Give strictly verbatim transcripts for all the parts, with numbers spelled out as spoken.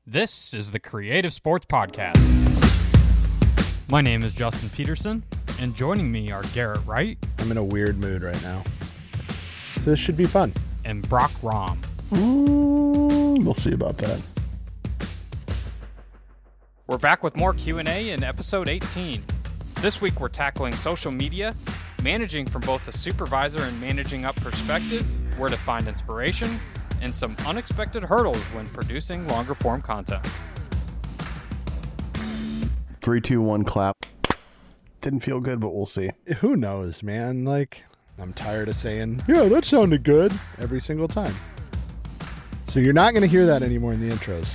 This is the Creative Sports Podcast. My name is Justin Peterson, and joining me are Garrett Wright. I'm in a weird mood right now, so this should be fun. And Brock Rom. Ooh, we'll see about that. We're back with more Q and A in episode eighteen. This week we're tackling social media, managing from both a supervisor and managing up perspective, where to find inspiration, and some unexpected hurdles when producing longer form content. Three, two, one, clap. Didn't feel good, but we'll see. Who knows, man? Like, I'm tired of saying, yeah, that sounded good every single time. So you're not going to hear that anymore in the intros.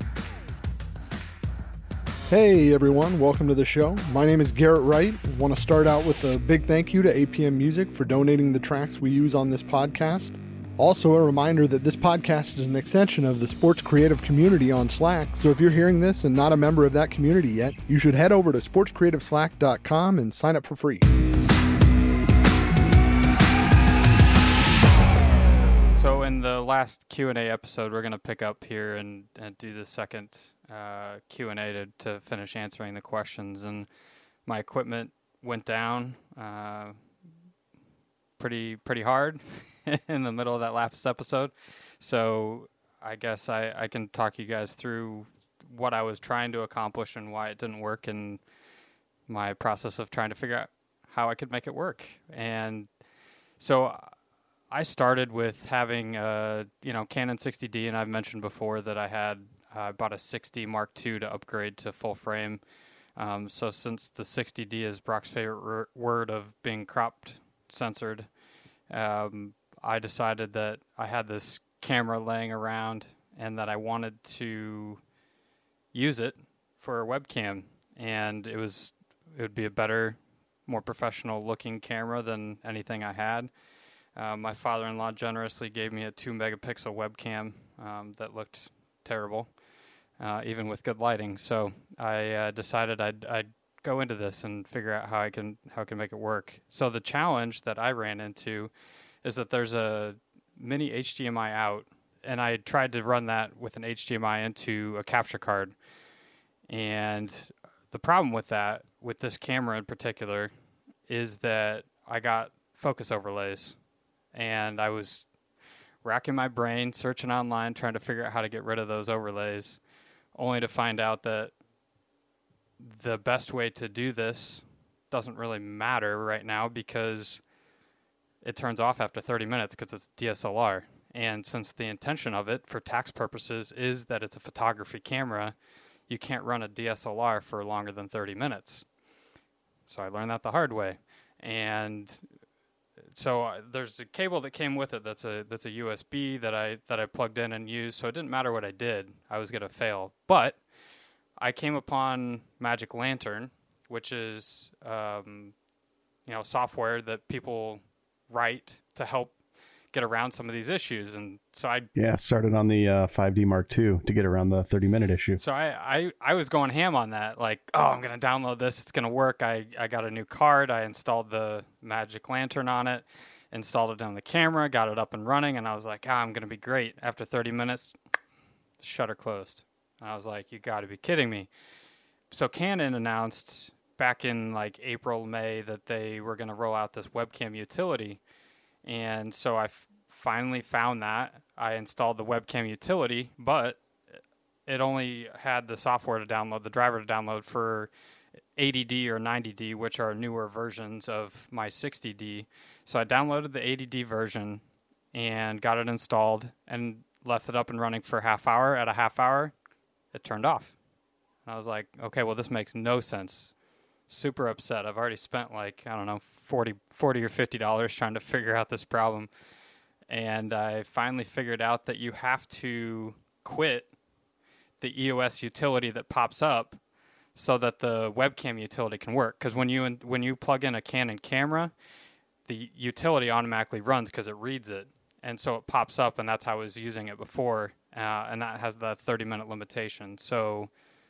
Hey, everyone. Welcome to the show. My name is Garrett Wright. I want to start out with a big thank you to A P M Music for donating the tracks we use on this podcast. Also, a reminder that this podcast is an extension of the sports creative community on Slack, so if you're hearing this and not a member of that community yet, you should head over to sports creative slack dot com and sign up for free. So in the last Q and A episode, we're going to pick up here and, and do the second uh, Q and A to, to finish answering the questions, and my equipment went down uh, pretty pretty hard in the middle of that last episode. So I guess I, I can talk you guys through what I was trying to accomplish and why it didn't work, and my process of trying to figure out how I could make it work. And so I started with having a, you know, Canon sixty D, and I've mentioned before that I had I uh, bought a sixty Mark two to upgrade to full frame. Um, so since the sixty D is Brock's favorite r- word of being cropped censored, um, I decided that I had this camera laying around and that I wanted to use it for a webcam, and it was it would be a better, more professional looking camera than anything I had. Uh, my father-in-law generously gave me a two megapixel webcam um, that looked terrible, uh, even with good lighting. So I uh, decided I'd, I'd go into this and figure out how I can how I can make it work. So the challenge that I ran into is that there's a mini H D M I out, and I tried to run that with an H D M I into a capture card. And the problem with that, with this camera in particular, is that I got focus overlays, and I was racking my brain, searching online, trying to figure out how to get rid of those overlays, only to find out that the best way to do this doesn't really matter right now, because it turns off after thirty minutes because it's D S L R. And since the intention of it for tax purposes is that it's a photography camera, you can't run a D S L R for longer than thirty minutes. So I learned that the hard way. And so uh, there's a cable that came with it that's a that's a U S B that I that I plugged in and used, so it didn't matter what I did, I was going to fail. But I came upon Magic Lantern, which is um, you know, software that people write to help get around some of these issues. And so I Yeah, started on the uh, five D Mark two to get around the thirty minute issue. So I, I, I was going ham on that, like, oh, I'm going to download this, it's going to work. I, I got a new card, I installed the Magic Lantern on it, installed it on the camera, got it up and running, and I was like, ah, I'm going to be great. After thirty minutes, the shutter closed. And I was like, you got to be kidding me. So Canon announced back in like April, May, that they were going to roll out this webcam utility. And so I f- finally found that. I installed the webcam utility, but it only had the software to download, the driver to download for eighty D or ninety D, which are newer versions of my sixty D. So I downloaded the eighty D version and got it installed and left it up and running for a half hour. At a half hour, it turned off. And I was like, okay, well, this makes no sense. Super upset. I've already spent like, I don't know, forty, forty or fifty dollars trying to figure out this problem. And I finally figured out that you have to quit the E O S utility that pops up so that the webcam utility can work. Because when you when you plug in a Canon camera, the utility automatically runs because it reads it. And so it pops up, and that's how I was using it before. Uh, and that has the thirty minute limitation. So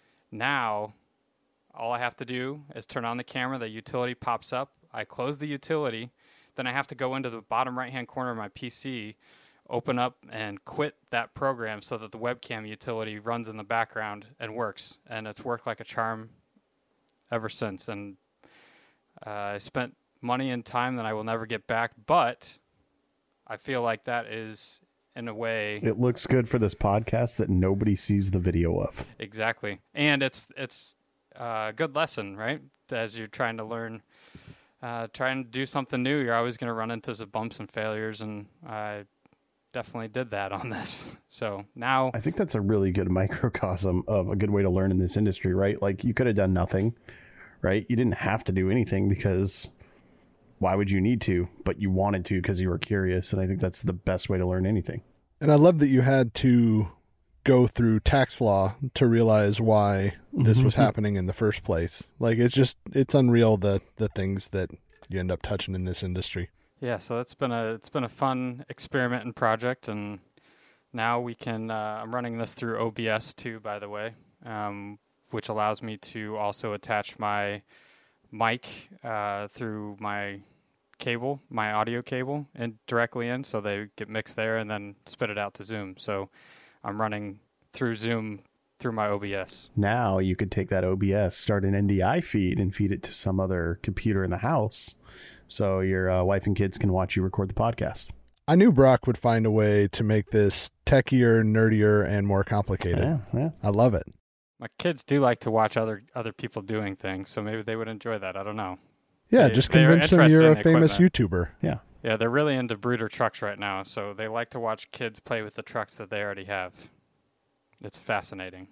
now all I have to do is turn on the camera, the utility pops up, I close the utility, then I have to go into the bottom right-hand corner of my P C, open up and quit that program so that the webcam utility runs in the background and works. And it's worked like a charm ever since. And uh, I spent money and time that I will never get back, but I feel like that is, in a way, It looks good for this podcast that nobody sees the video of. exactly. And it's it's a good lesson, right? As you're trying to learn, uh, trying to do something new, you're always going to run into some bumps and failures, and I definitely did that on this. So now, I think that's a really good microcosm of a good way to learn in this industry, right? Like, you could have done nothing, right? You didn't have to do anything because why would you need to? But you wanted to because you were curious, and I think that's the best way to learn anything. And I love that you had to go through tax law to realize why this was happening in the first place. Like, it's just, it's unreal, the the things that you end up touching in this industry. yeah, so it's been a it's been a fun experiment and project, and now we can. Uh, I'm running this through O B S too, by the way, um, which allows me to also attach my mic uh, through my cable, my audio cable, and directly in, so they get mixed there, and then spit it out to Zoom. So I'm running through Zoom through my O B S. Now you could take that O B S, start an N D I feed, and feed it to some other computer in the house, so your uh, wife and kids can watch you record the podcast. I knew Brock would find a way to make this techier, nerdier, and more complicated. Yeah, yeah. I love it. My kids do like to watch other other people doing things, so maybe they would enjoy that. I don't know. Yeah, They- just they're convince them interested you're in a the famous equipment. YouTuber. Yeah. Yeah, they're really into breeder trucks right now, so they like to watch kids play with the trucks that they already have. It's fascinating.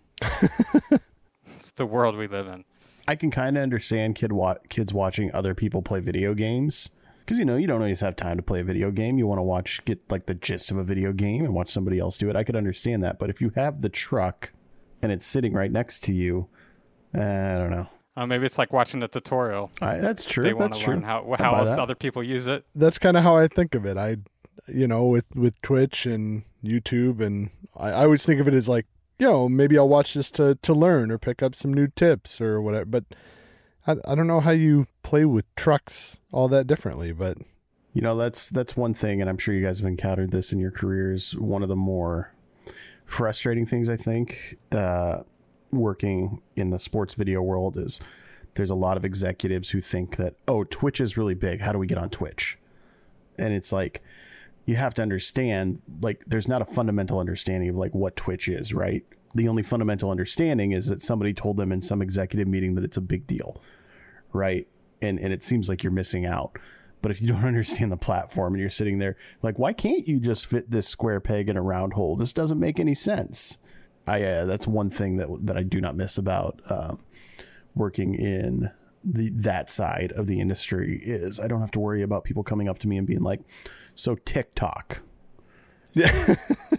It's the world we live in. I can kind of understand kid wa- kids watching other people play video games because, you know, you don't always have time to play a video game. You want to watch, get like the gist of a video game and watch somebody else do it. I could understand that. But if you have the truck and it's sitting right next to you, uh, I don't know. Uh, maybe it's like watching a tutorial. I, that's true. They want That's to true. learn how I'll how buy else that. other people use it. That's kind of how I think of it. I, you know, with, with Twitch and YouTube, and I, I always think of it as like, you know, maybe I'll watch this to, to learn or pick up some new tips or whatever. But I, I don't know how you play with trucks all that differently, but You know, that's that's one thing, and I'm sure you guys have encountered this in your careers. One of the more frustrating things, I think, uh, working in the sports video world is there's a lot of executives who think that, oh, Twitch is really big. How do we get on Twitch? And it's like, you have to understand, like, there's not a fundamental understanding of like what Twitch is, right? The only fundamental understanding is that somebody told them in some executive meeting that it's a big deal, right? And and it seems like you're missing out. But if you don't understand the platform and you're sitting there like, why can't you just fit this square peg in a round hole? This doesn't make any sense. I uh, that's one thing that that I do not miss about um, working in the that side of the industry is I don't have to worry about people coming up to me and being like, so TikTok. yeah.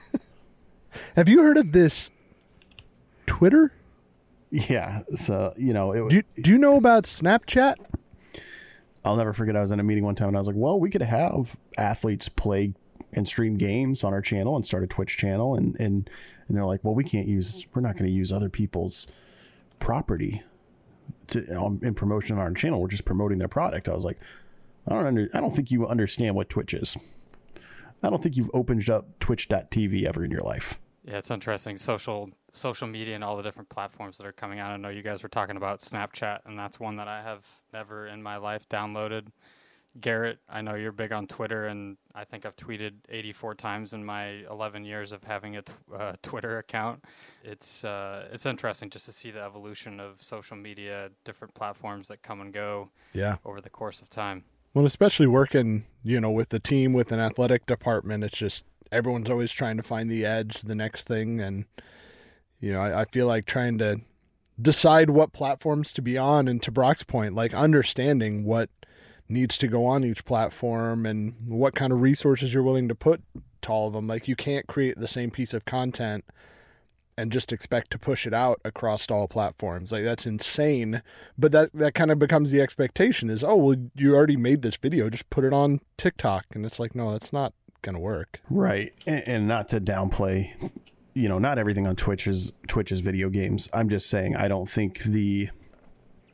Have you heard of this Twitter? Yeah. So, you know, it, Do you, do you know about Snapchat? I'll never forget. I was in a meeting one time and I was like, well, we could have athletes play and stream games on our channel and start a Twitch channel. And, and, and they're like, well, we can't use, we're not going to use other people's property to, um, in promotion on our channel. We're just promoting their product. I was like, I don't under, I don't think you understand what Twitch is. I don't think you've opened up twitch dot t v ever in your life. Yeah, it's interesting. Social social media and all the different platforms that are coming out. I know you guys were talking about Snapchat, and that's one that I have never in my life downloaded. Garrett, I know you're big on Twitter, and I think I've tweeted eighty-four times in my eleven years of having a t- uh, Twitter account. It's uh, it's interesting just to see the evolution of social media, different platforms that come and go Yeah. over the course of time. Well, especially working, you know, with the team, with an athletic department, it's just everyone's always trying to find the edge, the next thing. And, you know, I, I feel like trying to decide what platforms to be on. And to Brock's point, like understanding what needs to go on each platform and what kind of resources you're willing to put to all of them. Like you can't create the same piece of content and just expect to push it out across all platforms. Like that's insane. But that, that kind of becomes the expectation is, oh, well, you already made this video, just put it on TikTok. And it's like, no, that's not going to work. Right. And, and not to downplay, you know, not everything on Twitch is Twitch is video games. I'm just saying, I don't think the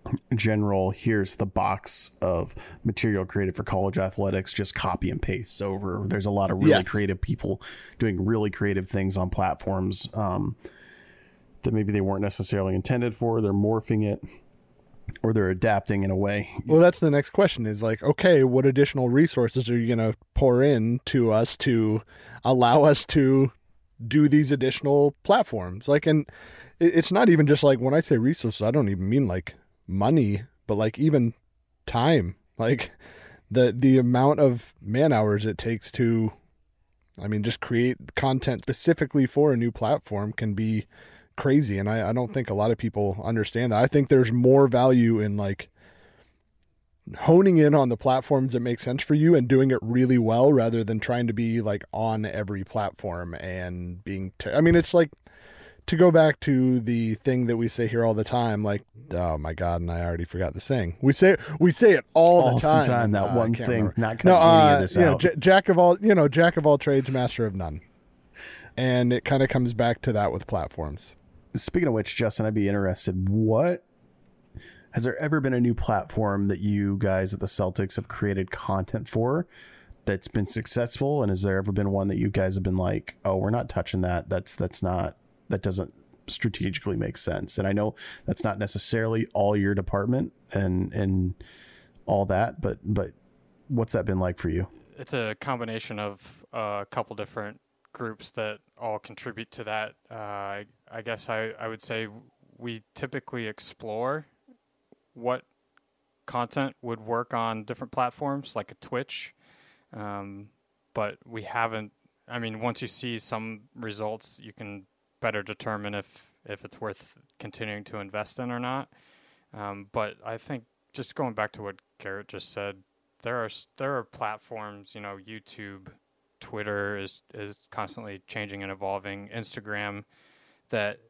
general, here's the box of material created for college athletics, just copy and paste over. There's a lot of really Yes. creative people doing really creative things on platforms um, that maybe they weren't necessarily intended for. They're morphing it, or they're adapting in a way. Well, that's the next question is like, okay, what additional resources are you going to pour in to us to allow us to do these additional platforms? Like, and it- it's not even just like when I say resources, I don't even mean like money, but like even time, like the, the amount of man hours it takes to, I mean, just create content specifically for a new platform can be crazy. And I, I don't think a lot of people understand that. I think there's more value in like honing in on the platforms that make sense for you and doing it really well rather than trying to be like on every platform and being, ter- I mean, it's like to go back to the thing that we say here all the time, like, oh my God. And I already forgot the saying. We say, we say it all, All the time. the time, that Uh, I one can't thing, remember. not No, cutting any uh, of this you know, out. j- jack of all, you know, jack of all trades, master of none. And it kind of comes back to that with platforms. Speaking of which, Justin, I'd be interested. What has there ever been a new platform that you guys at the Celtics have created content for that's been successful? And has there ever been one that you guys have been like, oh, we're not touching that. That's that's not that doesn't strategically make sense. And I know that's not necessarily all your department and and all that, but but what's that been like for you? It's a combination of uh, a couple different groups that all contribute to that. Uh, I, I guess I, I would say we typically explore what content would work on different platforms like a Twitch. Um, but we haven't, I mean, once you see some results, you can better determine if, if it's worth continuing to invest in or not. Um, but I think just going back to what Garrett just said, there are, there are platforms, you know, YouTube, Twitter is, is constantly changing and evolving, Instagram, that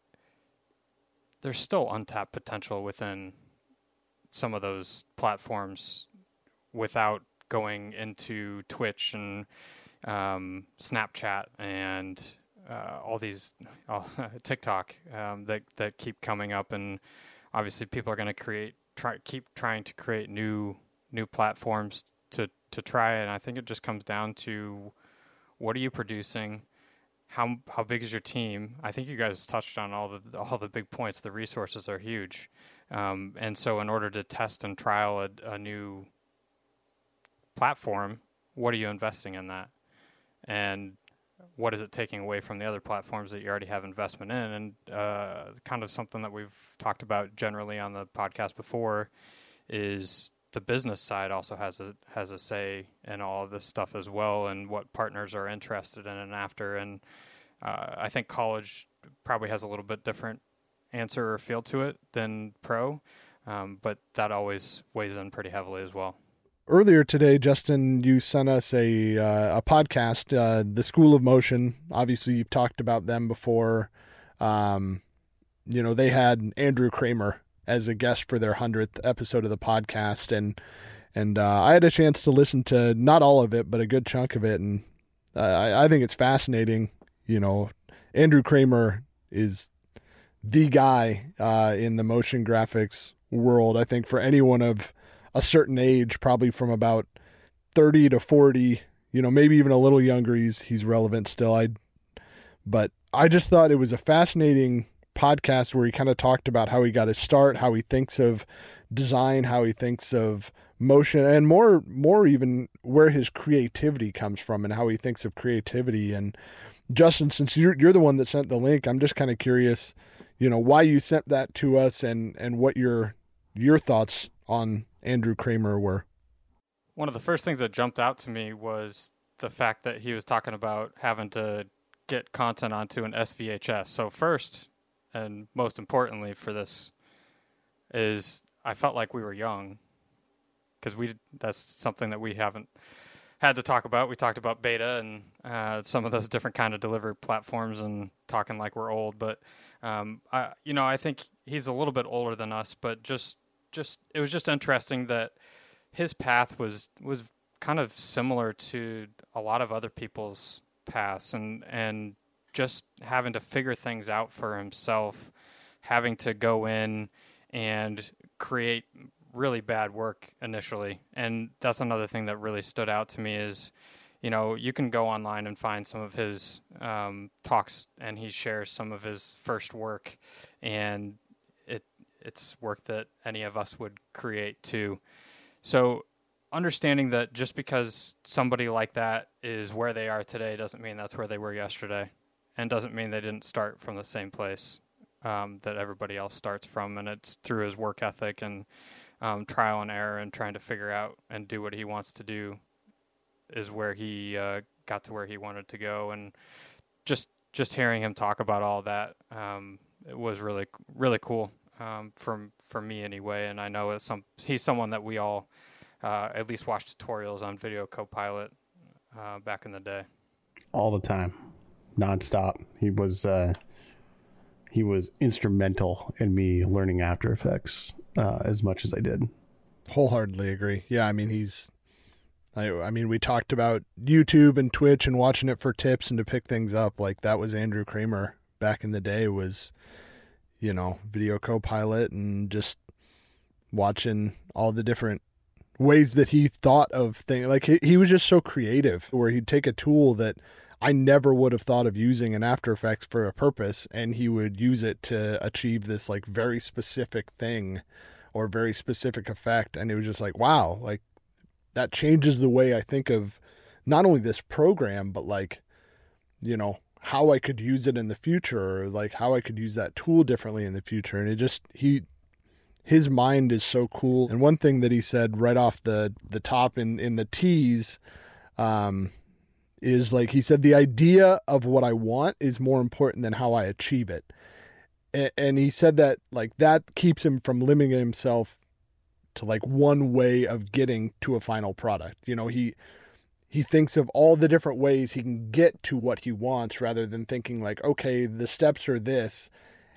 there's still untapped potential within some of those platforms without going into Twitch and um, Snapchat and uh, all these uh, TikTok um, that that keep coming up, and obviously people are going to create try keep trying to create new new platforms to to try, and I think it just comes down to what are you producing. How how big is your team? I think you guys touched on all the all the big points. The resources are huge, um, and so in order to test and trial a, a new platform, what are you investing in that, and what is it taking away from the other platforms that you already have investment in? And uh, kind of something that we've talked about generally on the podcast before is the business side also has a has a say in all of this stuff as well, and what partners are interested in and after. And uh, I think college probably has a little bit different answer or feel to it than pro, um, but that always weighs in pretty heavily as well. Earlier today, Justin, you sent us a uh, a podcast, uh, the School of Motion. Obviously, you've talked about them before. Um, you know, they had Andrew Kramer as a guest for their hundredth episode of the podcast, and and uh, I had a chance to listen to not all of it, but a good chunk of it, and uh, I, I think it's fascinating. You know, Andrew Kramer is the guy uh, in the motion graphics world. I think for anyone of a certain age, probably from about thirty to forty, you know, maybe even a little younger, he's he's relevant still. I, but I just thought it was a fascinating podcast where he kind of talked about how he got his start, how he thinks of design, how he thinks of motion, and more more even where his creativity comes from and how he thinks of creativity. And Justin, since you're you're the one that sent the link, I'm just kind of curious, you know, why you sent that to us and and what your your thoughts on Andrew Kramer were. One of the first things that jumped out to me was the fact that he was talking about having to get content onto an S V H S. So first, and most importantly for this, is I felt like we were young, because we that's something that we haven't had to talk about. We talked about beta and uh, some of those different kind of delivery platforms and talking like we're old. But, um, I, you know, I think he's a little bit older than us, but just just it was just interesting that his path was was kind of similar to a lot of other people's paths, and and just having to figure things out for himself, having to go in and create really bad work initially. And that's another thing that really stood out to me is, you know, you can go online and find some of his um, talks, and he shares some of his first work, and it it's work that any of us would create too. So understanding that just because somebody like that is where they are today doesn't mean that's where they were yesterday, and doesn't mean they didn't start from the same place um, that everybody else starts from. And it's through his work ethic and um, trial and error and trying to figure out and do what he wants to do is where he uh, got to where he wanted to go. And just just hearing him talk about all that, um, it was really really cool um, from for me anyway. And I know it's some he's someone that we all uh, at least watched tutorials on Video Copilot uh, back in the day. All the time, nonstop. He was uh, he was instrumental in me learning After Effects uh, as much as I did. Wholeheartedly agree. Yeah, I mean he's. I, I mean, we talked about YouTube and Twitch and watching it for tips and to pick things up. Like that was Andrew Kramer back in the day, was, you know, Video Copilot, and just watching all the different ways that he thought of things. Like he, he was just so creative, where he'd take a tool that I never would have thought of using in After Effects for a purpose, and he would use it to achieve this like very specific thing or very specific effect. And it was just like, wow, like, that changes the way I think of not only this program, but like, you know, how I could use it in the future, or like how I could use that tool differently in the future. And it just, he, his mind is so cool. And one thing that he said right off the, the top in, in the tease, um, is like, he said, the idea of what I want is more important than how I achieve it. And, and he said that like, that keeps him from limiting himself to like one way of getting to a final product. You know, he he thinks of all the different ways he can get to what he wants, rather than thinking like, okay, the steps are this,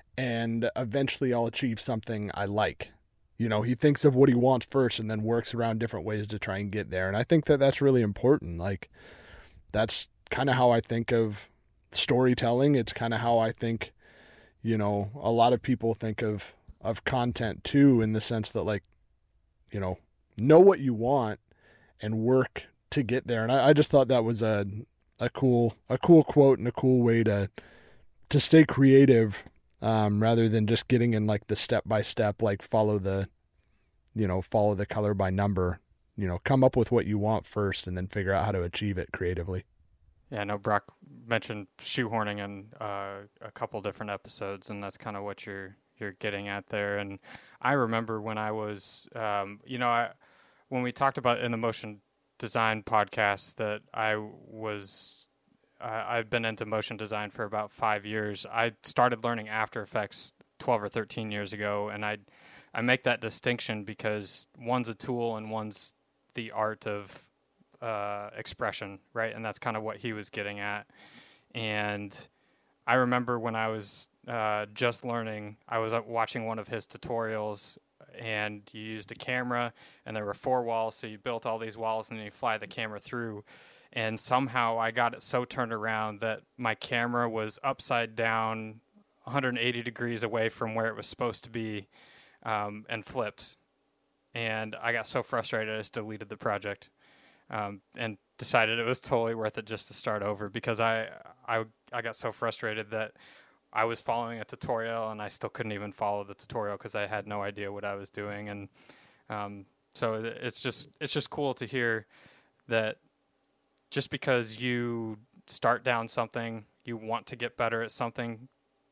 and eventually I'll achieve something I like. You know, he thinks of what he wants first and then works around different ways to try and get there. And I think that that's really important. Like, that's kind of how I think of storytelling. It's kind of how I think, you know, a lot of people think of of content too, in the sense that like, you know, know what you want and work to get there. And I, I just thought that was a a cool a cool quote and a cool way to to stay creative, um, rather than just getting in like the step by step, like follow the, you know, follow the color by number. You know, come up with what you want first and then figure out how to achieve it creatively. Yeah, I know Brock mentioned shoehorning in uh, a couple different episodes, and that's kind of what you're you're getting at there. And I remember when I was, um, you know, I, when we talked about in the motion design podcast that I was, uh, I've been into motion design for about five years. I started learning After Effects twelve or thirteen years ago, and I, I make that distinction because one's a tool and one's the art of uh, expression, right? And that's kind of what he was getting at. And I remember when I was uh, just learning, I was watching one of his tutorials, and you used a camera, and there were four walls, so you built all these walls, and then you fly the camera through. And somehow I got it so turned around that my camera was upside down one hundred eighty degrees away from where it was supposed to be, um, and flipped. And I got so frustrated, I just deleted the project, um, and decided it was totally worth it just to start over, because I, I, I got so frustrated that I was following a tutorial and I still couldn't even follow the tutorial because I had no idea what I was doing. And um, so it's just it's just cool to hear that just because you start down something, you want to get better at something,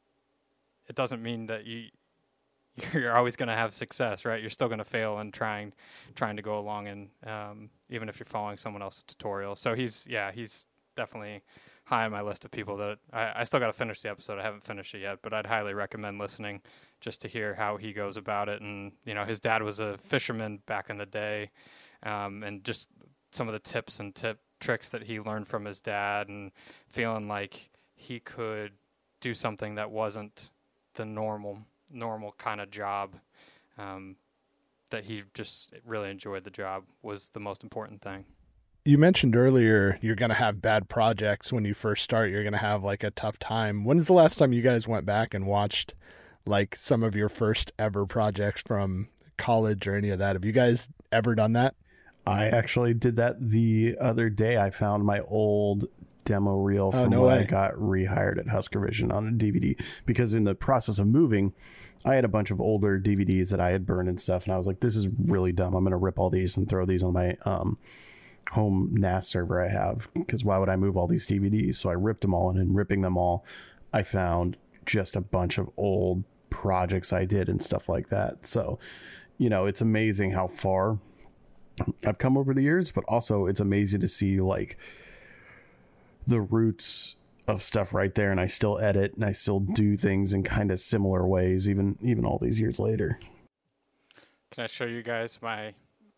it doesn't mean that you you're always going to have success, right? You're still going to fail in trying trying to go along, and um, even if you're following someone else's tutorial. So he's yeah he's definitely high on my list of people that I, I still got to finish the episode. I haven't finished it yet, but I'd highly recommend listening just to hear how he goes about it. And, you know, his dad was a fisherman back in the day, um, and just some of the tips and tip tricks that he learned from his dad, and feeling like he could do something that wasn't the normal, normal kind of job, um, that he just really enjoyed the job was the most important thing. You mentioned earlier you're going to have bad projects when you first start. You're going to have like a tough time. When is the last time you guys went back and watched like some of your first ever projects from college or any of that. Have you guys ever done that? I actually did that the other day. I found my old demo reel Oh, from no when way. I got rehired at Husker Vision on a D V D, because in the process of moving, I had a bunch of older D V Ds that I had burned and stuff, and I was like, this is really dumb. I'm going to rip all these and throw these on my um, home N A S server I have, because why would I move all these D V Ds? So I ripped them all, and in ripping them all, I found just a bunch of old projects I did and stuff like that. So, you know, it's amazing how far I've come over the years, but also it's amazing to see like the roots of stuff right there, and I still edit and I still do things in kind of similar ways even even all these years later. Can I show you guys my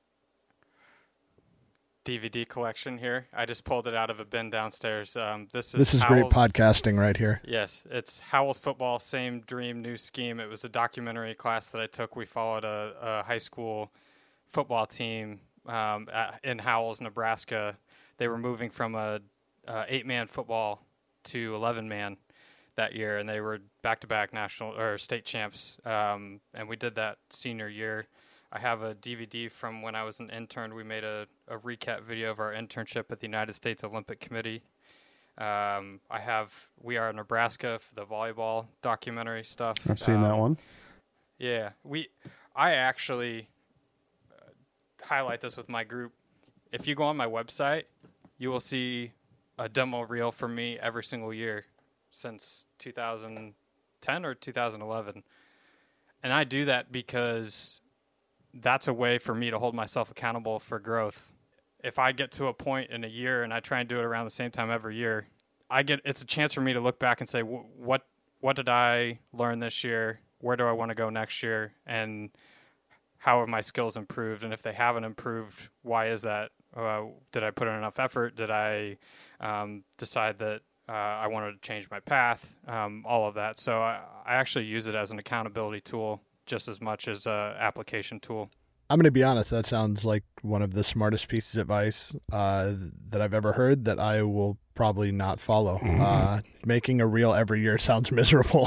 D V D collection here? I just pulled it out of a bin downstairs. Um, this is This is Howell's, great podcasting right here. Yes, it's Howell's Football, Same Dream, New Scheme. It was a documentary class that I took. We followed a, a high school football team um, at, in Howells, Nebraska. They were moving from a, a eight-man football to eleven-man that year, and they were back-to-back national or state champs. Um, and we did that senior year. I have a D V D from when I was an intern. We made a, a recap video of our internship at the United States Olympic Committee. Um, I have We Are Nebraska for the volleyball documentary stuff. I've seen um, that one. Yeah, we. I actually uh, highlight this with my group. If you go on my website, you will see a demo reel from me every single year since two thousand ten or two thousand eleven. And I do that because that's a way for me to hold myself accountable for growth. If I get to a point in a year and I try and do it around the same time every year, I get it's a chance for me to look back and say, what what did I learn this year? Where do I want to go next year? And how have my skills improved? And if they haven't improved, why is that? Uh, did I put in enough effort? Did I um, decide that uh, I wanted to change my path? Um, all of that. So I, I actually use it as an accountability tool just as much as an application tool. I'm going to be honest, that sounds like one of the smartest pieces of advice uh, that I've ever heard that I will probably not follow. Uh, making a reel every year sounds miserable.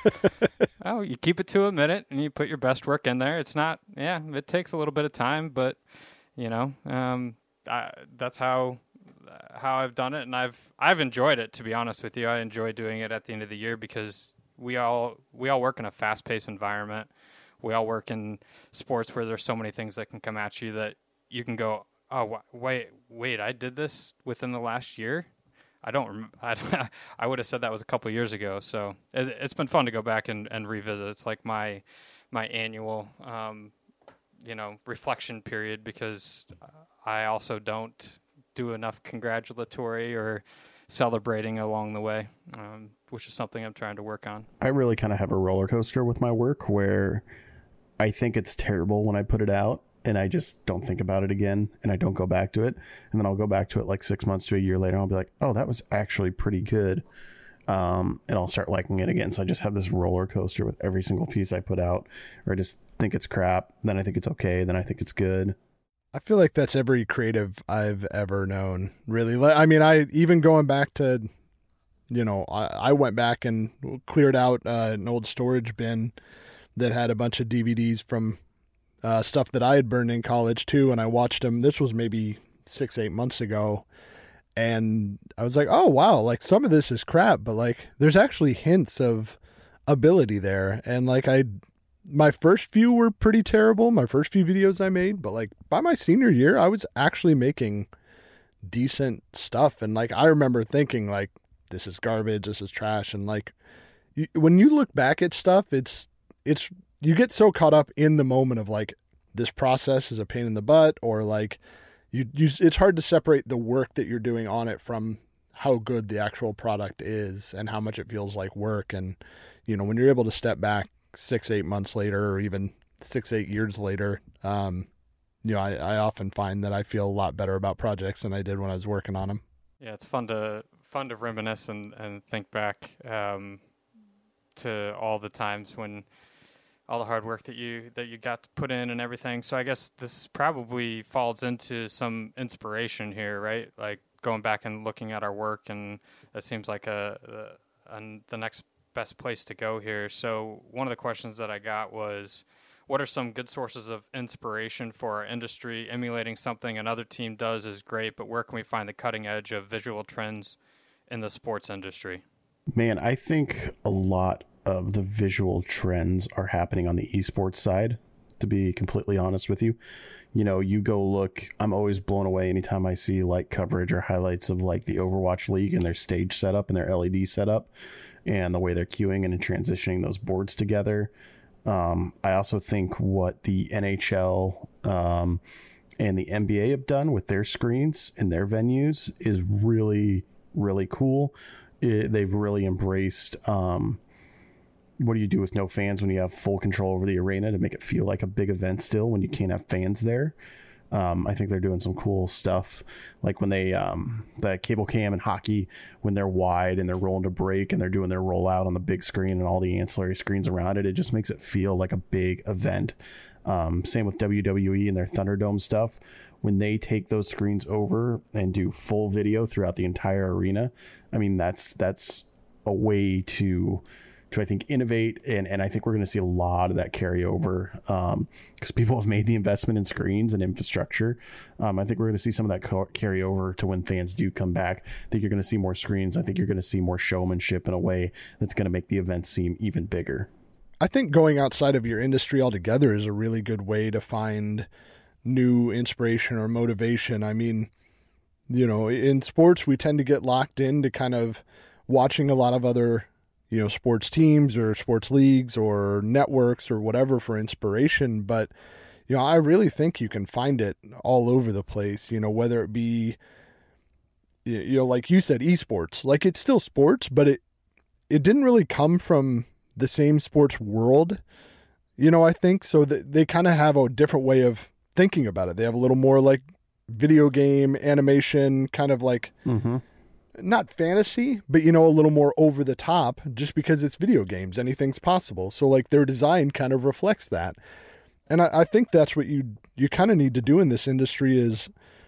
Oh, you keep it to a minute and you put your best work in there. It's not, yeah, it takes a little bit of time, but, you know, um, I, that's how how I've done it. And I've I've enjoyed it, to be honest with you. I enjoy doing it at the end of the year because we all we all work in a fast-paced environment. We all work in sports where there's so many things that can come at you that you can go, oh, wait, wait, I did this within the last year? I don't rem- I, I would have said that was a couple of years ago. So it, it's been fun to go back and, and revisit. It's like my my annual, um, you know, reflection period because I also don't do enough congratulatory or celebrating along the way, um, which is something I'm trying to work on. I really kind of have a roller coaster with my work where I think it's terrible when I put it out and I just don't think about it again and I don't go back to it. And then I'll go back to it like six months to a year later and I'll be like, oh, that was actually pretty good. Um, and I'll start liking it again. So I just have this roller coaster with every single piece I put out, or I just think it's crap. Then I think it's okay. Then I think it's good. I feel like that's every creative I've ever known, really. I mean, I even going back to, you know, I, I went back and cleared out uh, an old storage bin that had a bunch of D V Ds from uh, stuff that I had burned in college too. And I watched them. This was maybe six, eight months ago. And I was like, oh, wow, like some of this is crap, but like there's actually hints of ability there. And like I, my first few were pretty terrible, my first few videos I made, but like by my senior year, I was actually making decent stuff. And like I remember thinking like, this is garbage, this is trash. And like you, when you look back at stuff, it's, it's, you get so caught up in the moment of like, this process is a pain in the butt, or like, You, you, it's hard to separate the work that you're doing on it from how good the actual product is and how much it feels like work. And, you know, when you're able to step back six, eight months later, or even six, eight years later, um, you know, I, I often find that I feel a lot better about projects than I did when I was working on them. Yeah, it's fun to fun to reminisce and, and think back um, to all the times when all the hard work that you that you got to put in and everything. So I guess this probably falls into some inspiration here, right? Like going back and looking at our work, and that seems like a, a, a the next best place to go here. So one of the questions that I got was, what are some good sources of inspiration for our industry? Emulating something another team does is great, but where can we find the cutting edge of visual trends in the sports industry? Man, I think a lot of the visual trends are happening on the esports side, to be completely honest with you. You know, you go look, I'm always blown away anytime I see like coverage or highlights of like the Overwatch League and their stage setup and their L E D setup and the way they're queuing and transitioning those boards together. Um, I also think what the N H L um, and the N B A have done with their screens and their venues is really, really cool. It, they've really embraced um, what do you do with no fans when you have full control over the arena to make it feel like a big event still when you can't have fans there. Um, I think they're doing some cool stuff, like when they um, the cable cam in hockey, when they're wide and they're rolling to break and they're doing their rollout on the big screen and all the ancillary screens around it. It just makes it feel like a big event. Um, same with W W E and their Thunderdome stuff. When they take those screens over and do full video throughout the entire arena, I mean, that's that's a way to, to I think, innovate. And, and I think we're going to see a lot of that carryover because um, people have made the investment in screens and infrastructure. Um, I think we're going to see some of that co- carry over to when fans do come back. I think you're going to see more screens. I think you're going to see more showmanship in a way that's going to make the event seem even bigger. I think going outside of your industry altogether is a really good way to find new inspiration or motivation. I mean, you know, in sports, we tend to get locked into kind of watching a lot of other, you know, sports teams or sports leagues or networks or whatever for inspiration. But, you know, I really think you can find it all over the place, you know, whether it be, you know, like you said, esports, like it's still sports, but it, it didn't really come from the same sports world, you know, I think. So that they kind of have a different way of thinking about it. They have a little more like video game animation, kind of like mm-hmm. not fantasy, but, you know, a little more over the top just because it's video games. Anything's possible. So like their design kind of reflects that. And I, I think that's what you, you kind of need to do in this industry is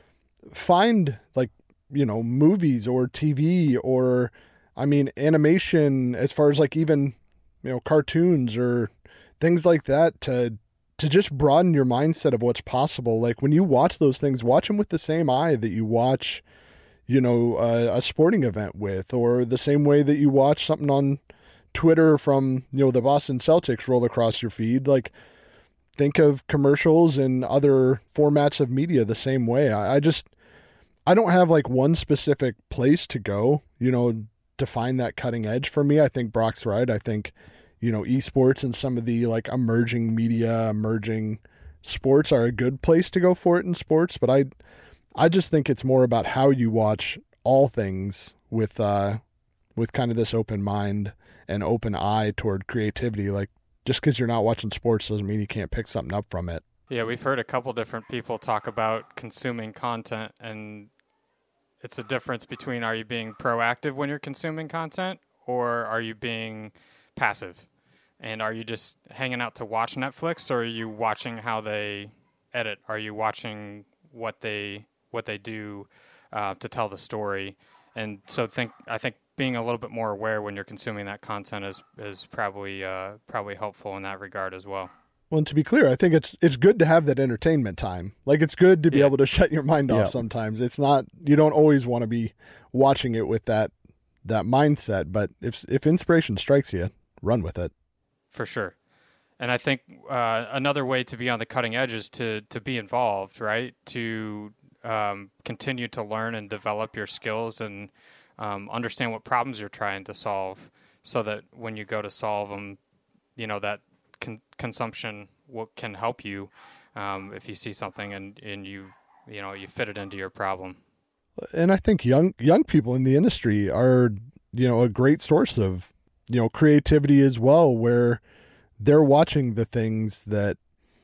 find like, you know, movies or T V or, I mean, animation as far as like even, you know, cartoons or things like that to, to just broaden your mindset of what's possible. Like when you watch those things, watch them with the same eye that you watch, you know, a, a sporting event with, or the same way that you watch something on Twitter from, you know, the Boston Celtics roll across your feed. Like think of commercials and other formats of media the same way. I, I just, I don't have like one specific place to go, you know, to find that cutting edge for me. I think Brock's right. I think, you know, esports and some of the like emerging media, emerging sports are a good place to go for it in sports. But I, I just think it's more about how you watch all things with, uh, with kind of this open mind and open eye toward creativity. Like just because you're not watching sports doesn't mean you can't pick something up from it. Yeah, we've heard a couple different people talk about consuming content, and it's a difference between are you being proactive when you're consuming content or are you being passive? And are you just hanging out to watch Netflix, or are you watching how they edit? Are you watching what they what they do uh, to tell the story? And so think I think being a little bit more aware when you're consuming that content is is probably uh, probably helpful in that regard as well. Well, and to be clear, I think it's it's good to have that entertainment time. Like it's good to be Yeah. able to shut your mind off Yeah. sometimes. It's not, you don't always want to be watching it with that that mindset, but if if inspiration strikes you, run with it. For sure. And I think uh, another way to be on the cutting edge is to to be involved, right? To um, continue to learn and develop your skills and um, understand what problems you're trying to solve, so that when you go to solve them, you know, that con- consumption will, can help you um, if you see something and, and you, you know, you fit it into your problem. And I think young young people in the industry are, you know, a great source of, you know, creativity as well, where they're watching the things that,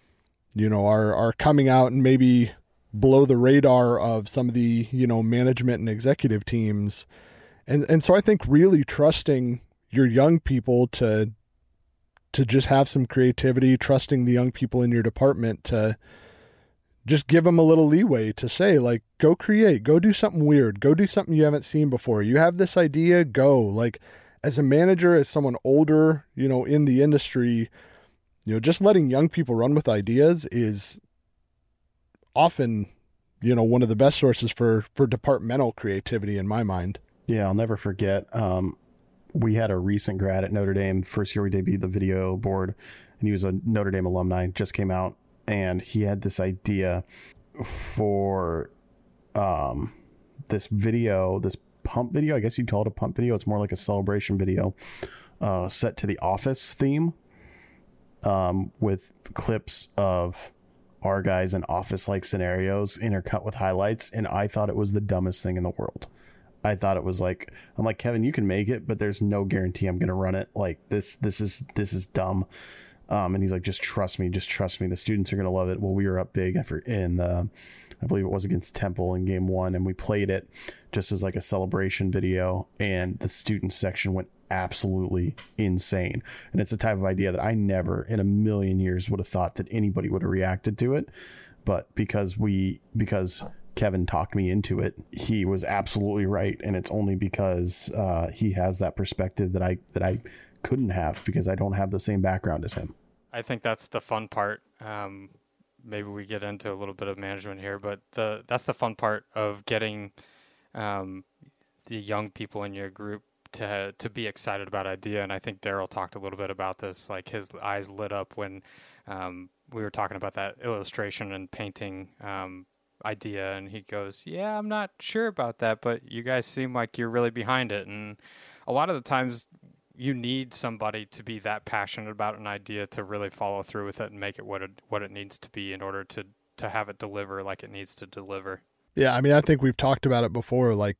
you know, are, are coming out and maybe below the radar of some of the, you know, management and executive teams. And, and so I think really trusting your young people to, to just have some creativity, trusting the young people in your department to just give them a little leeway to say, like, go create, go do something weird, go do something you haven't seen before. You have this idea, go. Like, as a manager, as someone older, you know, in the industry, you know, just letting young people run with ideas is often, you know, one of the best sources for, for departmental creativity in my mind. Yeah, I'll never forget. Um, we had a recent grad at Notre Dame. First year we debuted the video board, and he was a Notre Dame alumni, just came out, and he had this idea for um, this video, this pump video. I guess you'd call it a pump video. It's more like a celebration video uh, set to the Office theme um, with clips of our guys in Office-like scenarios intercut with highlights, and I thought it was the dumbest thing in the world. I thought it was like, I'm like, Kevin, you can make it, but there's no guarantee I'm going to run it. Like this, this is, this is dumb. Um, and he's like, just trust me, just trust me. The students are going to love it. Well, we were up big in the, I believe it was against Temple in game one. And we played it just as like a celebration video, and the student section went absolutely insane. And it's a type of idea that I never in a million years would have thought that anybody would have reacted to it. But because we, because Kevin talked me into it, he was absolutely right. And it's only because uh, he has that perspective that I that I couldn't have, because I don't have the same background as him. I think that's the fun part. Um, maybe we get into a little bit of management here, but the that's the fun part of getting um, the young people in your group to to be excited about idea. And I think Daryl talked a little bit about this, like his eyes lit up when um, we were talking about that illustration and painting um, idea, and he goes, yeah, I'm not sure about that, but you guys seem like you're really behind it. And a lot of the times you need somebody to be that passionate about an idea to really follow through with it and make it what it what it needs to be in order to to have it deliver like it needs to deliver. Yeah, I mean, I think we've talked about it before, like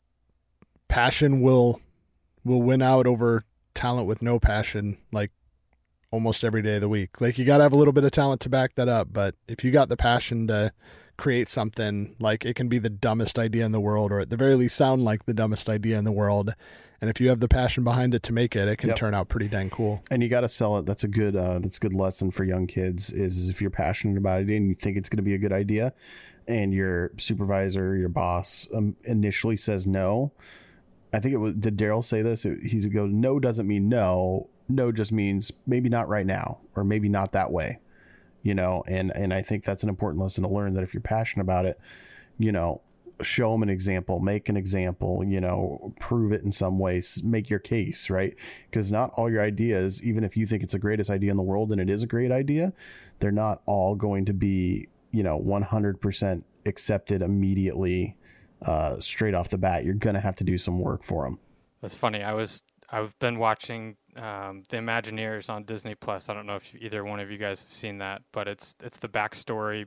passion will will win out over talent with no passion, like almost every day of the week. Like you got to have a little bit of talent to back that up, but if you got the passion to create something, like it can be the dumbest idea in the world, or at the very least sound like the dumbest idea in the world, and if you have the passion behind it to make it, it can yep. turn out pretty dang cool. And you got to sell it. That's a good uh that's a good lesson for young kids, is if you're passionate about it and you think it's going to be a good idea, and your supervisor, your boss um, initially says no. I think it was, did Daryl say this? He's go, no doesn't mean no. No just means maybe not right now, or maybe not that way. You know, and, and I think that's an important lesson to learn, that if you're passionate about it, you know, show them an example, make an example, you know, prove it in some ways, make your case, right? Because not all your ideas, even if you think it's the greatest idea in the world, and it is a great idea, they're not all going to be, you know, one hundred percent accepted immediately, uh, straight off the bat. You're going to have to do some work for them. That's funny. I was, I've been watching um, The Imagineers on Disney Plus. I don't know if either one of you guys have seen that, but it's it's the backstory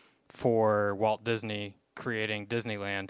for Walt Disney creating Disneyland,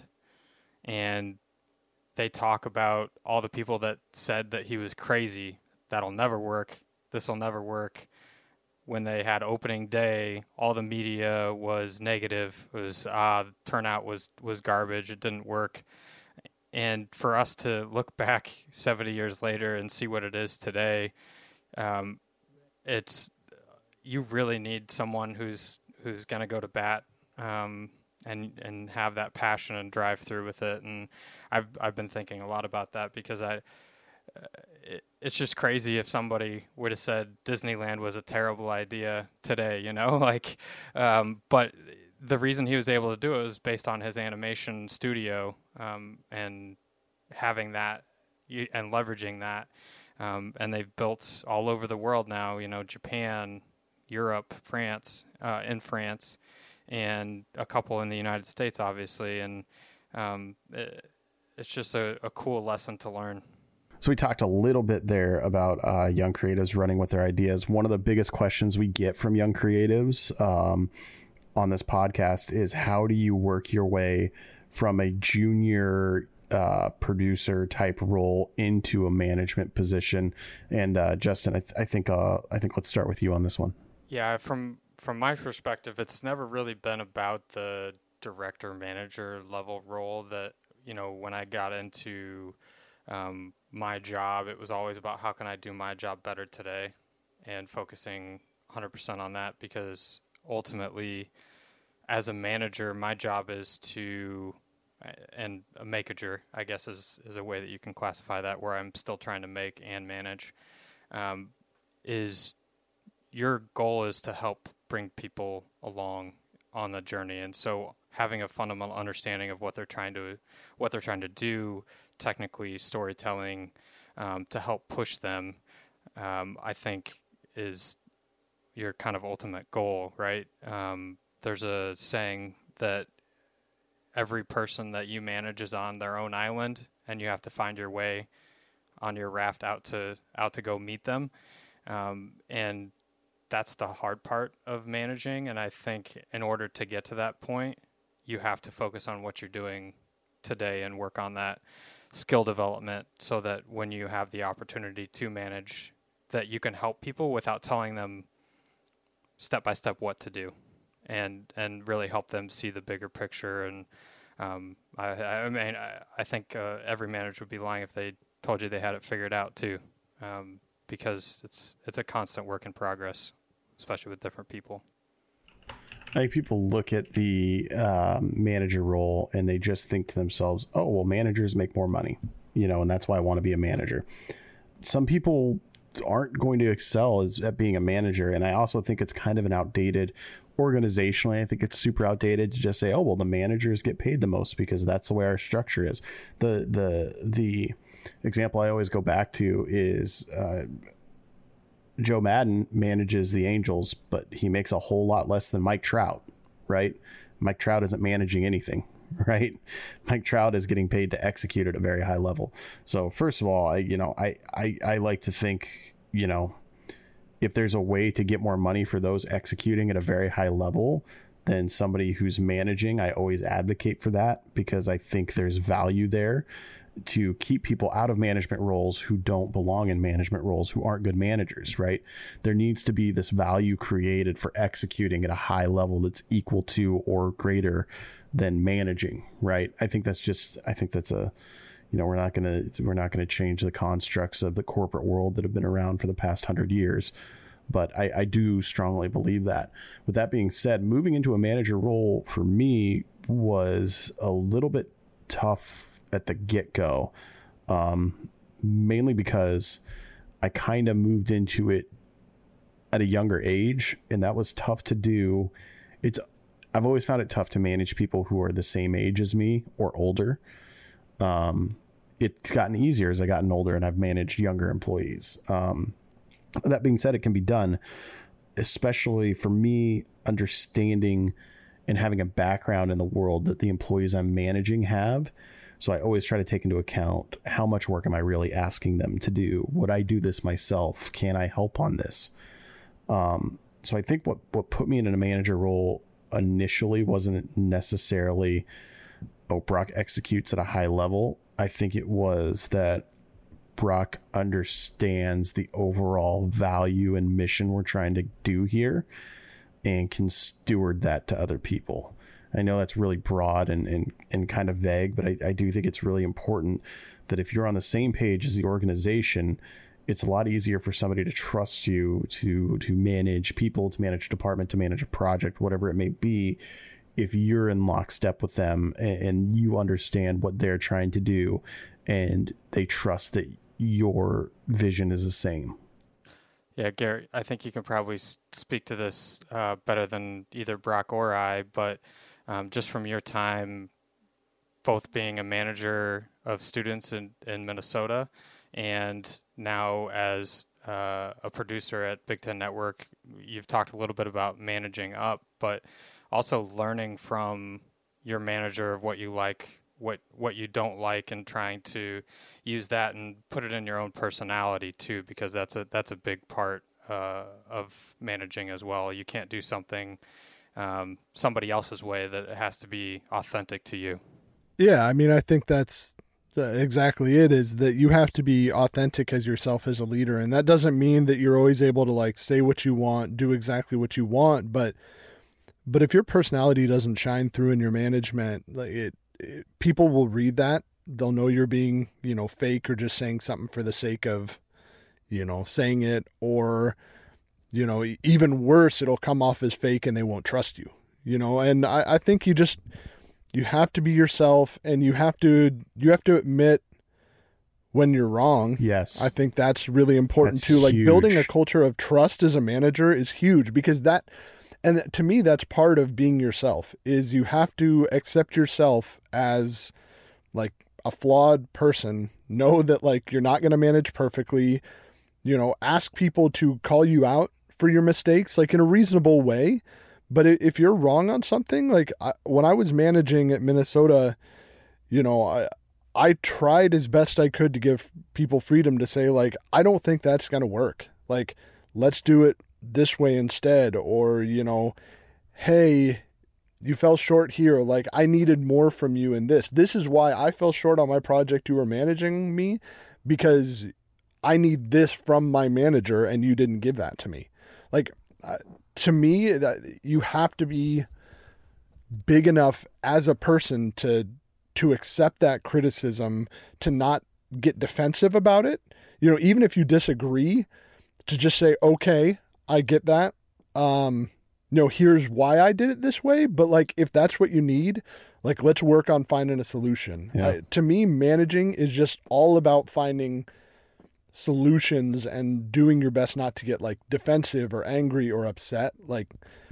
and they talk about all the people that said that he was crazy, that'll never work, this will never work. When they had opening day, all the media was negative. It was ah, the turnout was was garbage. It didn't work. And for us to look back seventy years later and see what it is today, um, it's you really need someone who's who's going to go to bat um, and and have that passion and drive through with it. And I've I've been thinking a lot about that, because I uh, it, it's just crazy if somebody would have said Disneyland was a terrible idea today, you know, like. Um, but the reason he was able to do it was based on his animation studio um, and having that and leveraging that. Um, and they've built all over the world now, you know, Japan, Europe, France, uh, in France, and a couple in the United States, obviously. And um, it, it's just a, a cool lesson to learn. So we talked a little bit there about uh, young creatives running with their ideas. One of the biggest questions we get from young creatives um, on this podcast is, how do you work your way from a junior uh, producer type role into a management position? And uh, Justin, I, th- I think uh, I think let's start with you on this one. Yeah, from from my perspective, it's never really been about the director manager level role. That, you know, when I got into um, my job, it was always about how can I do my job better today, and focusing one hundred percent on that, because ultimately, as a manager, my job is to, and a makeager, I guess, is, is a way that you can classify that, where I'm still trying to make and manage, um, is your goal is to help bring people along on the journey. And so having a fundamental understanding of what they're trying to, what they're trying to do, technically storytelling, um, to help push them, um, I think is your kind of ultimate goal, right? Um, there's a saying that every person that you manage is on their own island, and you have to find your way on your raft out to out to go meet them. Um, and that's the hard part of managing. And I think in order to get to that point, you have to focus on what you're doing today and work on that skill development so that when you have the opportunity to manage, that you can help people without telling them step by step what to do, and and really help them see the bigger picture. And um, I, I mean, I, I think uh, every manager would be lying if they told you they had it figured out too, um, because it's it's a constant work in progress, especially with different people. I think people look at the um, manager role and they just think to themselves, oh, well, managers make more money, you know, and that's why I want to be a manager. Some people aren't going to excel as at being a manager. And I also think it's kind of an outdated organizationally. I think it's super outdated to just say, oh, well, the managers get paid the most because that's the way our structure is. The, the, the example I always go back to is, uh, Joe Madden manages the Angels, but he makes a whole lot less than Mike Trout, right? Mike Trout isn't managing anything, right? Mike Trout is getting paid to execute at a very high level. So first of all, I, you know, I, I, I like to think, you know, if there's a way to get more money for those executing at a very high level than somebody who's managing, I always advocate for that because I think there's value there to keep people out of management roles who don't belong in management roles, who aren't good managers, right? There needs to be this value created for executing at a high level that's equal to or greater than managing, right? I think that's just, I think that's a, you know, we're not going to, we're not going to change the constructs of the corporate world that have been around for the past hundred years. But I, I do strongly believe that. With that being said, moving into a manager role for me was a little bit tough at the get-go, um, mainly because I kind of moved into it at a younger age, and that was tough to do. It's I've always found it tough to manage people who are the same age as me or older. Um, it's gotten easier as I've gotten older, and I've managed younger employees. Um, that being said, it can be done, especially for me, understanding and having a background in the world that the employees I'm managing have. So I always try to take into account how much work am I really asking them to do? Would I do this myself? Can I help on this? Um, so I think what, what put me in a manager role initially wasn't necessarily, oh, Brock executes at a high level. I think it was that Brock understands the overall value and mission we're trying to do here and can steward that to other people. I know that's really broad and, and, and kind of vague, but I, I do think it's really important that if you're on the same page as the organization, it's a lot easier for somebody to trust you to to manage people, to manage a department, to manage a project, whatever it may be, if you're in lockstep with them and, and you understand what they're trying to do and they trust that your vision is the same. Yeah, Garrett, I think you can probably speak to this uh, better than either Brock or I, but Um, just from your time, both being a manager of students in, in Minnesota and now as uh, a producer at Big Ten Network, you've talked a little bit about managing up, but also learning from your manager of what you like, what what you don't like, and trying to use that and put it in your own personality too, because that's a that's a big part uh, of managing as well. You can't do something Um, somebody else's way, that it has to be authentic to you. Yeah, I mean, I think that's exactly it, is that you have to be authentic as yourself as a leader. And that doesn't mean that you're always able to like say what you want, do exactly what you want. But, but if your personality doesn't shine through in your management, like it, it people will read that. They'll know you're being, you know, fake or just saying something for the sake of, you know, saying it, or, you know, even worse, it'll come off as fake and they won't trust you, you know? And I, I think you just, you have to be yourself, and you have to, you have to admit when you're wrong. Yes. I think that's really important That's too. Like huge. building a culture of trust as a manager is huge, because that, and to me, that's part of being yourself, is you have to accept yourself as like a flawed person, know that like you're not going to manage perfectly, you know, ask people to call you out for your mistakes, like in a reasonable way. But if you're wrong on something, like I, when I was managing at Minnesota, you know, I, I tried as best I could to give people freedom to say, like, I don't think that's going to work. Like, let's do it this way instead. Or, you know, hey, you fell short here. Like, I needed more from you in this. This is why I fell short on my project you were managing me, because I need this from my manager and you didn't give that to me. Like, uh, to me, that you have to be big enough as a person to to accept that criticism, to not get defensive about it. You know, even if you disagree, to just say, okay, I get that. Um, you know, here's why I did it this way. But like, if that's what you need, like, let's work on finding a solution. Yeah. I, to me, managing is just all about finding solutions and doing your best not to get like defensive or angry or upset. Like,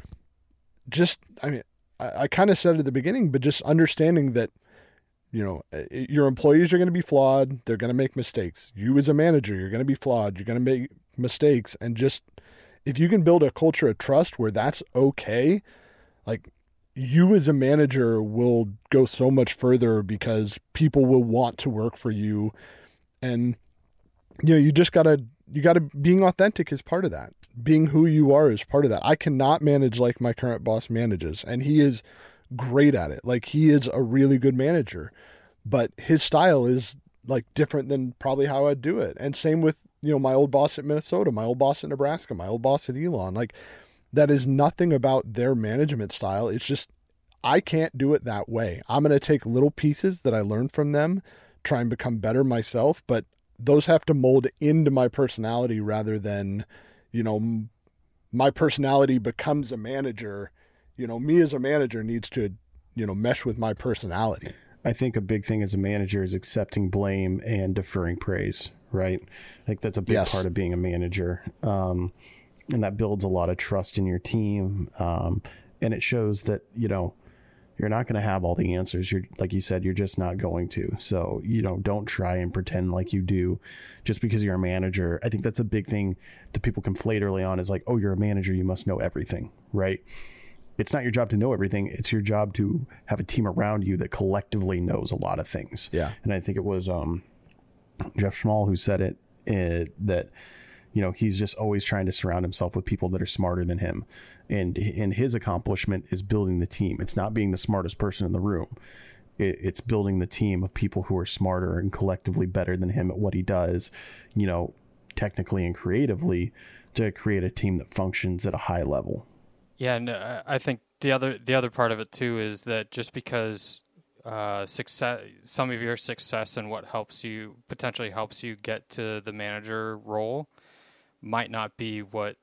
just, I mean, I, I kind of said at the beginning, but just understanding that, you know, your employees are going to be flawed. They're going to make mistakes. You as a manager, you're going to be flawed. You're going to make mistakes. And just, if you can build a culture of trust where that's okay, like, you as a manager will go so much further, because people will want to work for you. And, you know, you just gotta, you gotta, being authentic is part of that. Being who you are is part of that. I cannot manage like my current boss manages, and he is great at it. Like, he is a really good manager, but his style is like different than probably how I'd do it. And same with, you know, my old boss at Minnesota, my old boss at Nebraska, my old boss at Elon. Like, that is nothing about their management style. It's just, I can't do it that way. I'm going to take little pieces that I learned from them, try and become better myself, but those have to mold into my personality rather than, you know, my personality becomes a manager. You know, me as a manager needs to, you know, mesh with my personality. I think a big thing as a manager is accepting blame and deferring praise, right? I think that's a big Yes. part of being a manager. Um, and that builds a lot of trust in your team. Um, and it shows that, you know, you're not going to have all the answers. You're, like you said, you're just not going to. So, you know, don't try and pretend like you do just because you're a manager. I think that's a big thing that people conflate early on, is like, oh, you're a manager, you must know everything, right? It's not your job to know everything. It's your job to have a team around you that collectively knows a lot of things. Yeah. And I think it was um, Jeff Schmall who said it, uh, that, you know, he's just always trying to surround himself with people that are smarter than him. And, and his accomplishment is building the team. It's not being the smartest person in the room. It, it's building the team of people who are smarter and collectively better than him at what he does, you know, technically and creatively, to create a team that functions at a high level. Yeah, and uh, I think the other the other part of it too is that just because uh, success, some of your success and what helps you potentially helps you get to the manager role, might not be what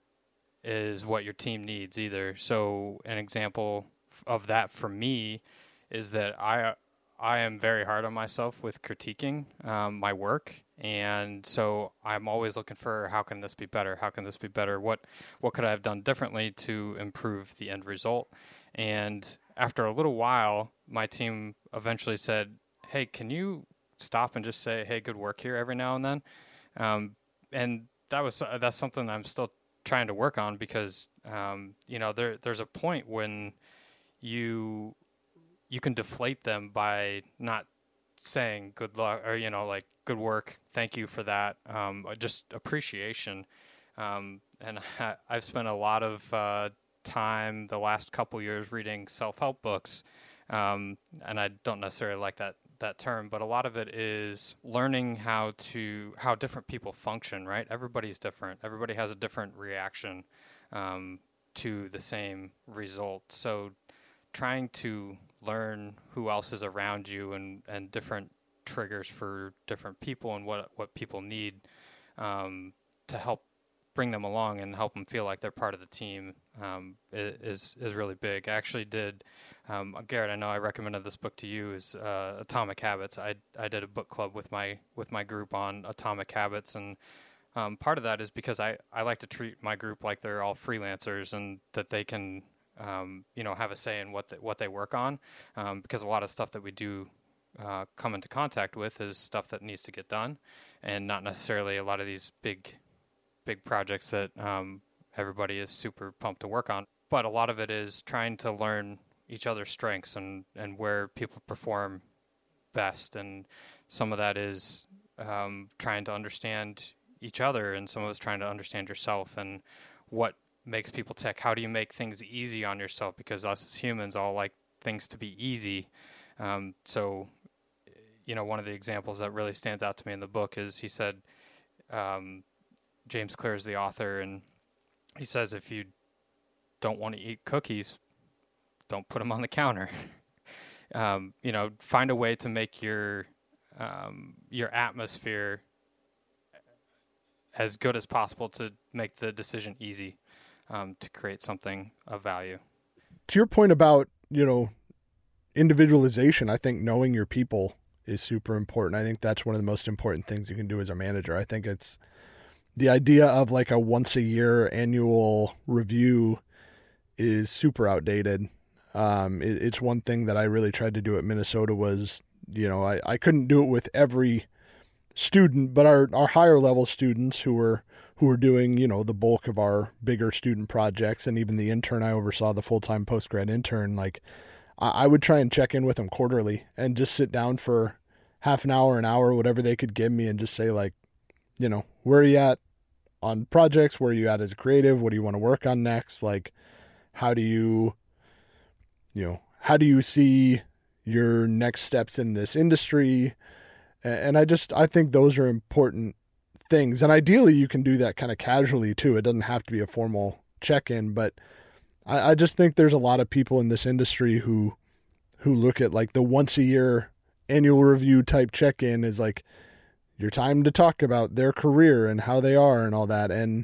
is what your team needs either. So an example of that for me is that I I am very hard on myself with critiquing um, my work. And so I'm always looking for, how can this be better? How can this be better? What what could I have done differently to improve the end result? And after a little while, my team eventually said, hey, can you stop and just say, hey, good work here every now and then? Um, and that was that's something I'm still trying to work on, because, um, you know, there there's a point when you you can deflate them by not saying good luck, or, you know, like, good work, thank you for that, um, just appreciation. Um, and I, I've spent a lot of uh, time the last couple years reading self-help books, um, and I don't necessarily like that that term, but a lot of it is learning how to how different people function, right? Everybody's different. Everybody has a different reaction um, to the same result. So trying to learn who else is around you, and, and different triggers for different people, and what what people need um, to help bring them along and help them feel like they're part of the team. um, is is really big. I actually did, um, Garrett, I know I recommended this book to you, is uh, Atomic Habits. I I did a book club with my with my group on Atomic Habits, and um, part of that is because I, I like to treat my group like they're all freelancers and that they can um, you know have a say in what the, what they work on, um, because a lot of stuff that we do uh, come into contact with is stuff that needs to get done, and not necessarily a lot of these big big projects that um, everybody is super pumped to work on. But a lot of it is trying to learn each other's strengths and, and where people perform best. And some of that is um, trying to understand each other, and some of it's trying to understand yourself and what makes people tick. How do you make things easy on yourself? Because us as humans all like things to be easy. Um, so, you know, one of the examples that really stands out to me in the book is he said, um, James Clear is the author, and he says if you don't want to eat cookies, don't put them on the counter. um, you know, find a way to make your um, your atmosphere as good as possible to make the decision easy, um, to create something of value. To your point about, you know, individualization, I think knowing your people is super important. I think that's one of the most important things you can do as a manager. I think it's the idea of like a once a year annual review is super outdated. Um, it, it's one thing that I really tried to do at Minnesota was, you know, I, I couldn't do it with every student, but our, our higher level students who were, who were doing, you know, the bulk of our bigger student projects, and even the intern I oversaw, the full-time post-grad intern, like I, I would try and check in with them quarterly and just sit down for half an hour, an hour, whatever they could give me, and just say like, you know, where are you at on projects? Where are you at as a creative? What do you want to work on next? Like, how do you, you know, how do you see your next steps in this industry? And I just, I think those are important things. And ideally you can do that kind of casually too. It doesn't have to be a formal check-in, but I, I just think there's a lot of people in this industry who, who look at like the once a year annual review type check-in is like your time to talk about their career and how they are and all that. And,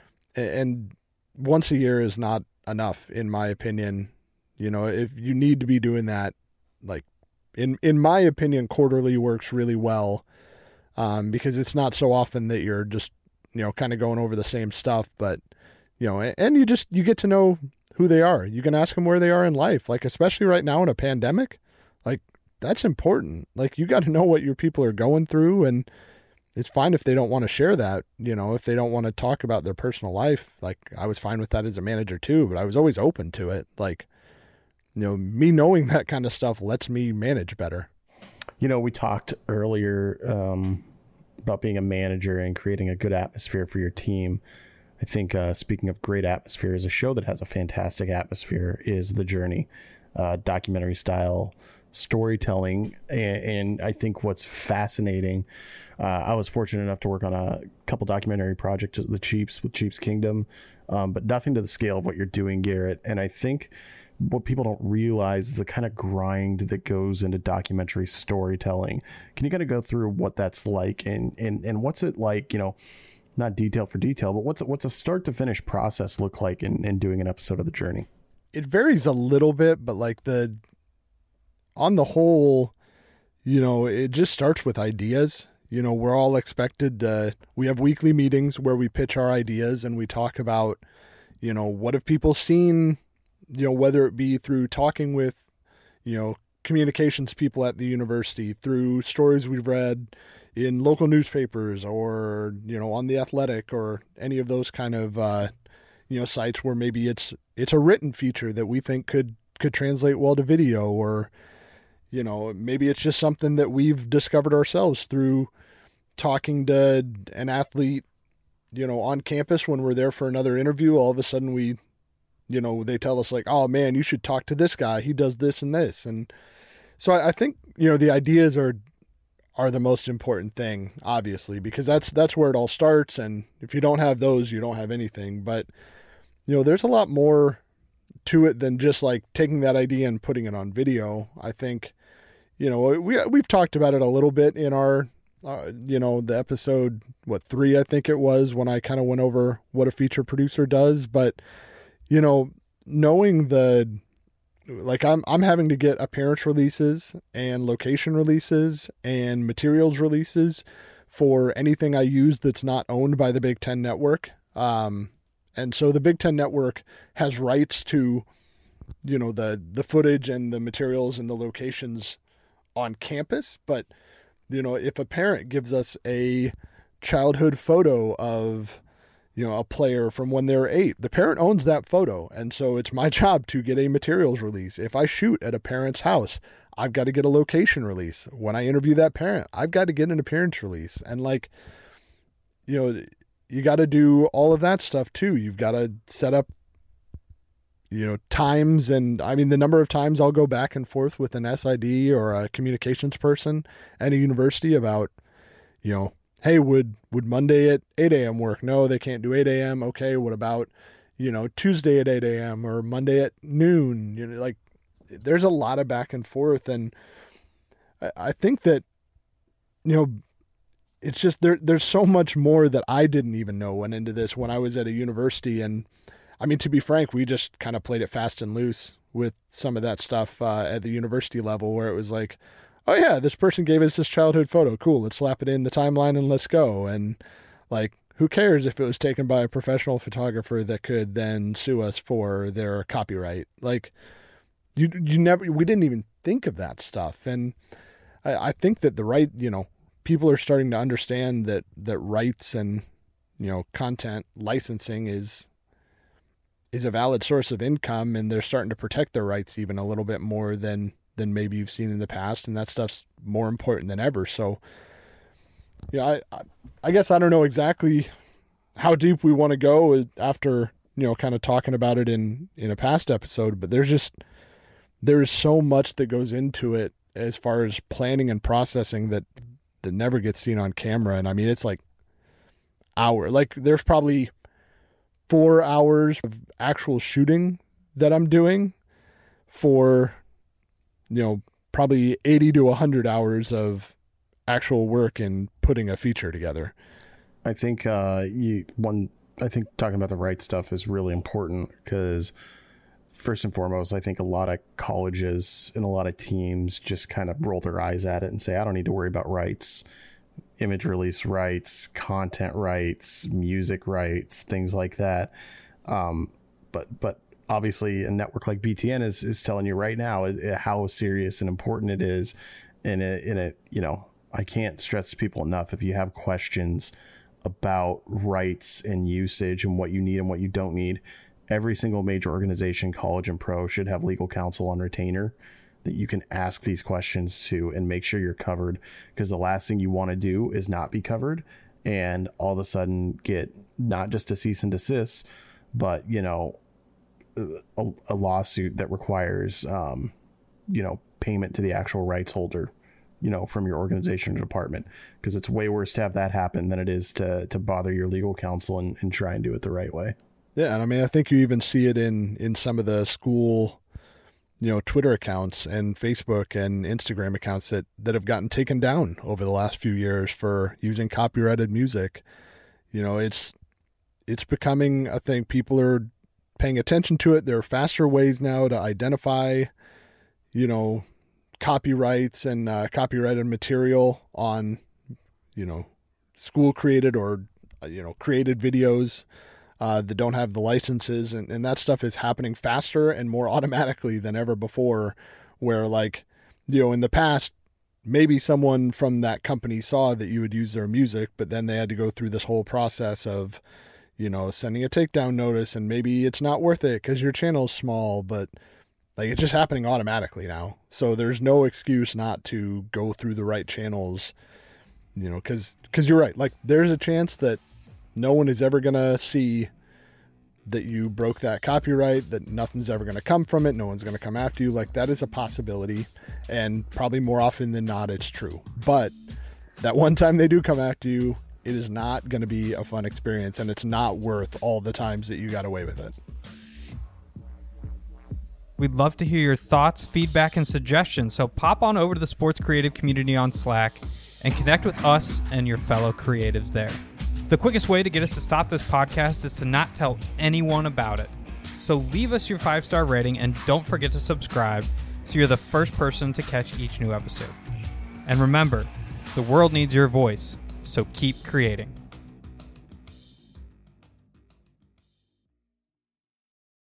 and once a year is not enough, in my opinion. You know, if you need to be doing that, like in, in my opinion, quarterly works really well. Um, because it's not so often that you're just, you know, kind of going over the same stuff, but, you know, and you just, you get to know who they are. You can ask them where they are in life. Like, especially right now in a pandemic, like that's important. Like you got to know what your people are going through, and it's fine if they don't want to share that, you know, if they don't want to talk about their personal life. Like I was fine with that as a manager too, but I was always open to it. Like, you know, me knowing that kind of stuff lets me manage better. You know, we talked earlier um, about being a manager and creating a good atmosphere for your team. I think uh, speaking of great atmosphere, is a show that has a fantastic atmosphere is The Journey, uh, documentary style storytelling. And, and I think what's fascinating, uh, I was fortunate enough to work on a couple documentary projects at the Cheaps with Cheaps Kingdom, um, but nothing to the scale of what you're doing, Garrett. And I think what people don't realize is the kind of grind that goes into documentary storytelling. Can you kind of go through what that's like, and, and, and what's it like, you know, not detail for detail, but what's, what's a start to finish process look like in, in doing an episode of The Journey? It varies a little bit, but like the, on the whole, you know, it just starts with ideas. You know, we're all expected to, we have weekly meetings where we pitch our ideas and we talk about, you know, what have people seen, you know, whether it be through talking with, you know, communications people at the university, through stories we've read in local newspapers, or, you know, on The Athletic, or any of those kind of, uh, you know, sites where maybe it's, it's a written feature that we think could, could translate well to video, or, you know, maybe it's just something that we've discovered ourselves through talking to an athlete, you know, on campus when we're there for another interview. All of a sudden we, you know, they tell us like, oh man, you should talk to this guy. He does this and this. And so I, I think, you know, the ideas are, are the most important thing, obviously, because that's, that's where it all starts. And if you don't have those, you don't have anything. But, you know, there's a lot more to it than just like taking that idea and putting it on video. I think, you know, we, we've talked about it a little bit in our, uh, you know, the episode, what, three, I think it was, when I kind of went over what a feature producer does. But, you know, knowing the, like I'm, I'm having to get appearance releases and location releases and materials releases for anything I use that's not owned by the Big Ten Network. Um, and so the Big Ten Network has rights to, you know, the, the footage and the materials and the locations on campus. But, you know, if a parent gives us a childhood photo of, you know, a player from when they were eight, the parent owns that photo. And so it's my job to get a materials release. If I shoot at a parent's house, I've got to get a location release. When I interview that parent, I've got to get an appearance release. And like, you know, you got to do all of that stuff too. You've got to set up, you know, times. And I mean, the number of times I'll go back and forth with an S I D or a communications person at a university about, you know, hey, would, would Monday at eight a.m. work? No, they can't do eight a.m. Okay. What about, you know, Tuesday at eight a.m. or Monday at noon? You know, like there's a lot of back and forth. And I, I think that, you know, it's just there, there's so much more that I didn't even know went into this when I was at a university. And I mean, to be frank, we just kind of played it fast and loose with some of that stuff uh, at the university level, where it was like, oh yeah, this person gave us this childhood photo. Cool. Let's slap it in the timeline and let's go. And like, who cares if it was taken by a professional photographer that could then sue us for their copyright? Like you, you never, we didn't even think of that stuff. And I, I think that the right, you know, people are starting to understand that, that rights and, you know, content licensing is, is a valid source of income, and they're starting to protect their rights even a little bit more than, than maybe you've seen in the past. And that stuff's more important than ever. So, yeah, I, I guess I don't know exactly how deep we want to go after, you know, kind of talking about it in, in a past episode, but there's just, there is so much that goes into it as far as planning and processing that, that never gets seen on camera. And I mean, it's like hour, like there's probably four hours of actual shooting that I'm doing for, you know, probably eighty to a hundred hours of actual work in putting a feature together. I think, uh, you, one, I think talking about the right stuff is really important because first and foremost, I think a lot of colleges and a lot of teams just kind of roll their eyes at it and say, I don't need to worry about rights, image release rights, content rights, music rights, things like that. Um, but, but obviously a network like B T N is, is telling you right now how serious and important it is. And it, in it, you know, I can't stress to people enough. If you have questions about rights and usage and what you need and what you don't need, every single major organization, college and pro, should have legal counsel on retainer that you can ask these questions to and make sure you're covered. Because the last thing you want to do is not be covered and all of a sudden get not just a cease and desist, but, you know, a, a lawsuit that requires, um, you know, payment to the actual rights holder, you know, from your organization or department. Because it's way worse to have that happen than it is to to bother your legal counsel and, and try and do it the right way. Yeah, and I mean, I think you even see it in, in some of the school, you know, Twitter accounts and Facebook and Instagram accounts that, that have gotten taken down over the last few years for using copyrighted music. You know, it's it's becoming a thing. People are paying attention to it. There are faster ways now to identify, you know, copyrights and uh, copyrighted material on, you know, school created or, you know, created videos Uh, that don't have the licenses, and, and that stuff is happening faster and more automatically than ever before, where like, you know, in the past, maybe someone from that company saw that you would use their music, but then they had to go through this whole process of, you know, sending a takedown notice, and maybe it's not worth it because your channel's small, but like it's just happening automatically now. So there's no excuse not to go through the right channels, you know, because because you're right. Like there's a chance that no one is ever going to see that you broke that copyright, that nothing's ever going to come from it. No one's going to come after you. Like that is a possibility. And probably more often than not, it's true. But that one time they do come after you, it is not going to be a fun experience. And it's not worth all the times that you got away with it. We'd love to hear your thoughts, feedback, and suggestions. So pop on over to the Sports Creative community on Slack and connect with us and your fellow creatives there. The quickest way to get us to stop this podcast is to not tell anyone about it. So leave us your five-star rating and don't forget to subscribe so you're the first person to catch each new episode. And remember, the world needs your voice, so keep creating.